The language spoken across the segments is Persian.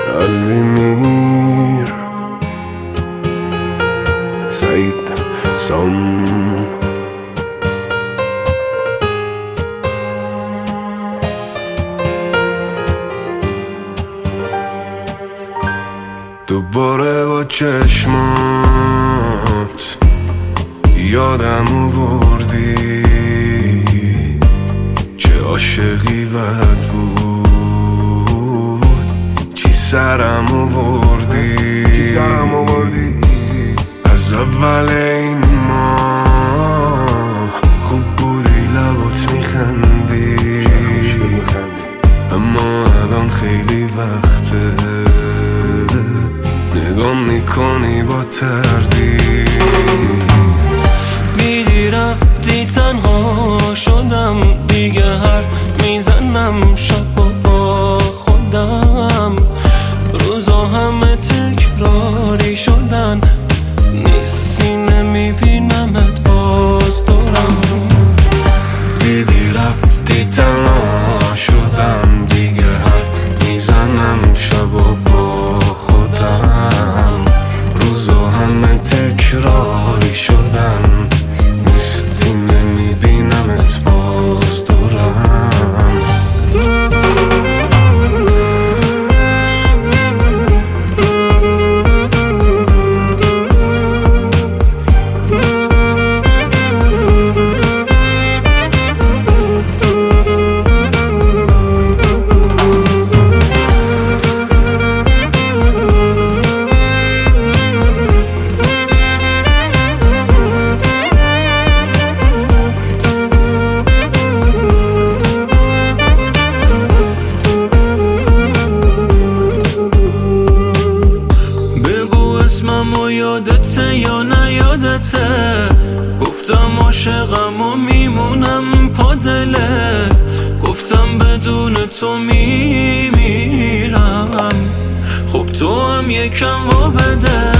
قلبی میر سعید سام دوباره با چشمات یادم آوردی چه عاشقی بد بود چی سرم آوردی از اول این ماه خوب بودی لبات میخندی اما الان خیلی وقته نگام میکنی با تردید بیدی رفتی تنها شدم دیگه حرف میزنم شب و با خودم روزا همه تکراری شدن نیستی نمیبینمت باز دورم بیدی رفتی تنها شدم دیگه حرف میزنم شب و با خودم روزا همه تکراری شدن نیستی نمیبینمت باز دورم اسممو یادته یا نیادته گفتم عاشقم و میمونم پا دلت گفتم بدون تو میمیرم خب تو هم یکم وا بده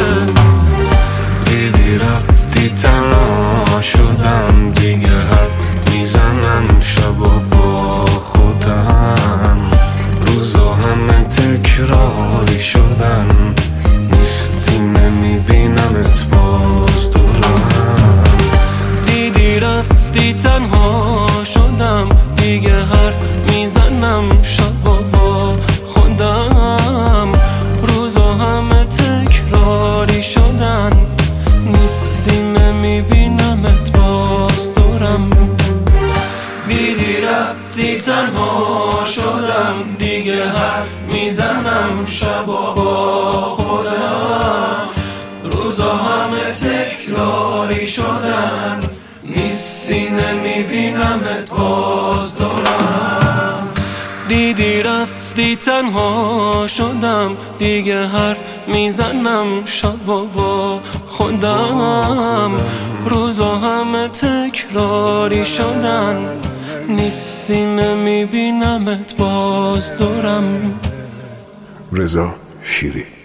دیدی رفتی تنها شدم دیگه حرف میزنم شب و با خودم روزا همه تکراری شدن نیستی نمیبینمت باز دورم دیدی رفتی تنها شدم دیگه حرف میزنم شب و با خودم روزا همه تکراری شدن نیستی نمیبینمت باز دورم دیدی رفتی تنها شدم دیگه حرف میزنم شب و با خودم روزا همه تکراری شدن نیستی نمیبینمت باز دورم دیدی رفتی تنها شدم دیگه حرف میزنم شب و با خودم روزا همه تکراری شدن نیستی نمیبینمت باز دورم رضا شیری.